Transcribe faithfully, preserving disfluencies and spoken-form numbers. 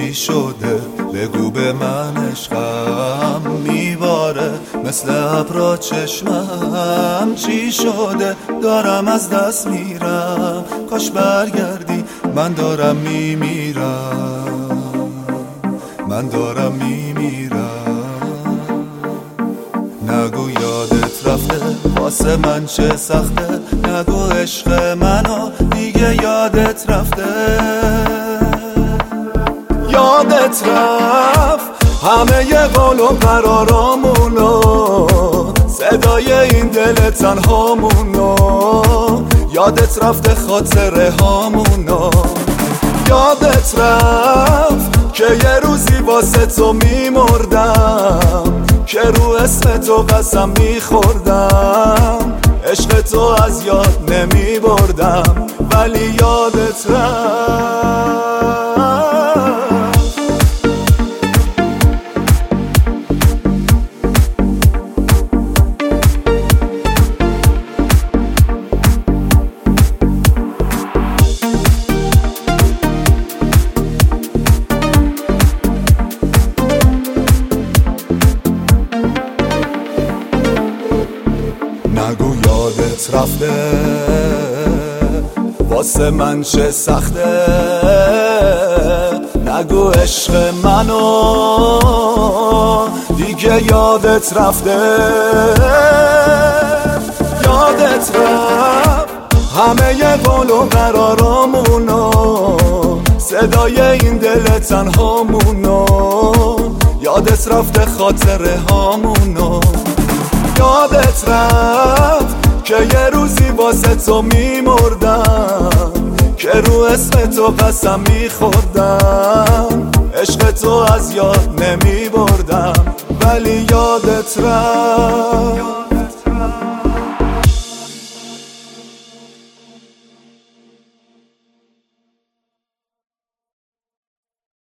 چی شده؟ بگو به من، عشقم میباره مثل ابرا چشمم. چی شده؟ دارم از دست میرم، کاش برگردی، من دارم میمیرم، من دارم میمیرم. نگو یادت رفته، واسه من چه سخته، نگو عشق منو دیگه یادت رفته. یادت رفت همه ی قول و قرارامونو، صدای این دل تنهامونو. یادت رفته خاطره هامونو. یادت رفت که یه روزی واسه تو میمردم، که رو اسم تو قسم میخوردم. عشق تو از یاد نمیبردم، ولی یادت رفت. نگو یادت رفته، واسه من چه سخته، نگو عشق منو دیگه یادت رفته. یادت رفت همه ی قول و قرارامونو، صدای این دل تنهامونو. یادت رفته خاطره هامونو. یادت رفت که یه روزی واسه تو میمردم، که رو اسم تو قسم میخوردم. عشق تو از یاد نمیبردم، ولی یادت رفت.